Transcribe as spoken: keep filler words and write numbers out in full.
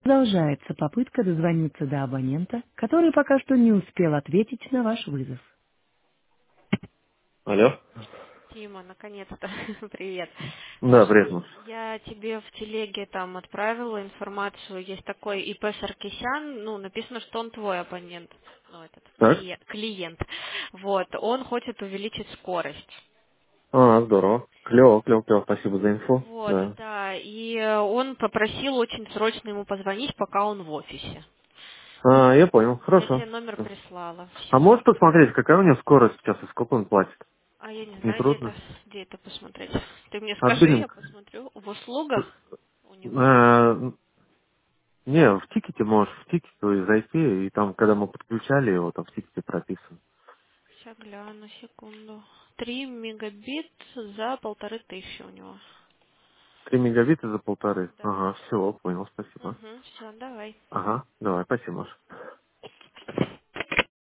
Продолжается попытка дозвониться до абонента, который пока что не успел ответить на ваш вызов. Алло? Тима, наконец-то. Привет. Да, Слушай, привет. я тебе в телеге там отправила информацию. Есть такой И П Саркисян, ну, написано, что он твой абонент, ну, этот Так? клиент. клиент. Вот, он хочет увеличить скорость. А, здорово. Клево, клево, клево. Спасибо за инфу. Вот, Да. да, и э, он попросил очень срочно ему позвонить, пока он в офисе. А, я понял. Я тебе Хорошо. номер прислала. А Все. можешь посмотреть, какая у него скорость сейчас и сколько он платит? А я не Не знаю, где это, трудно? где это посмотреть. Ты мне А скажи, я биллинг? посмотрю. В услугах у него есть. Э, не, в тикете можешь, в тикете то есть зайти, и там, когда мы подключали его, там в тикете прописано. Сейчас гляну, секунду. Три мегабит за полторы тысячи у него. Три мегабита за полторы. Да. Ага, все, понял, спасибо. Угу, все, давай. Ага, давай, спасибо.